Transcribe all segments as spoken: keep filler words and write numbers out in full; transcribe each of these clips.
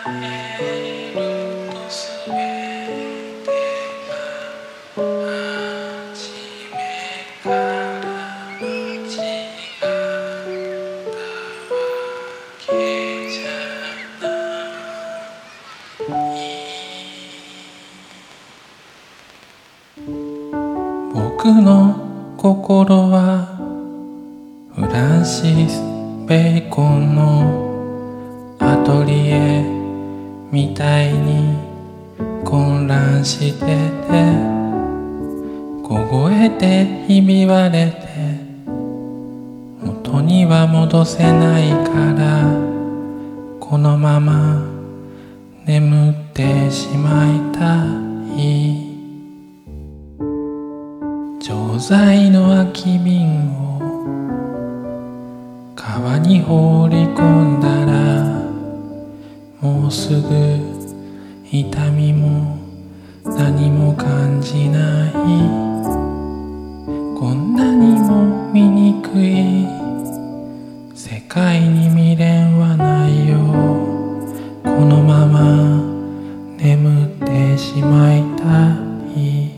えるとすべてが初めから間違ったわけじゃない僕の心はフランシス・ベーコンのアトリエみたいに混乱してて、凍えてひび割れて元には戻せないから、このまま眠ってしまいたい。錠剤の空き瓶を川に放り込んだら、もうすぐ痛みも何も感じない。こんなにも醜い世界に未練はないよ。このまま眠ってしまいたい。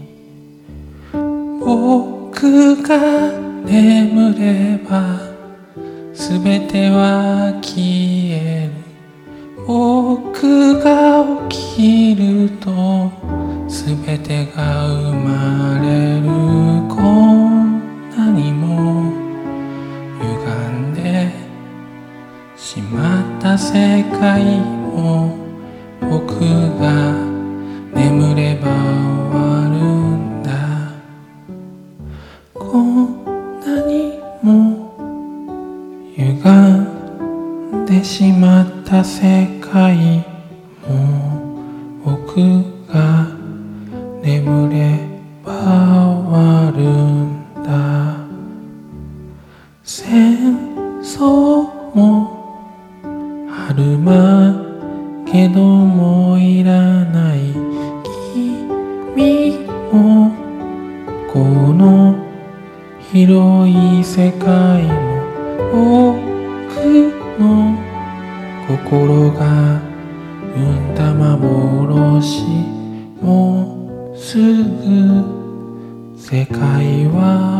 僕が眠ればすべては消える。僕が起きるとすべてが生まれる。こんなにも歪んでしまった世界も、僕が眠れば終わるんだ。こんなにも歪んでしまった世界も、僕が眠れば終わるんだ。戦争も春間けどもういらない。君もこの広い世界も、僕の心が生んだ幻。もうすぐ世界は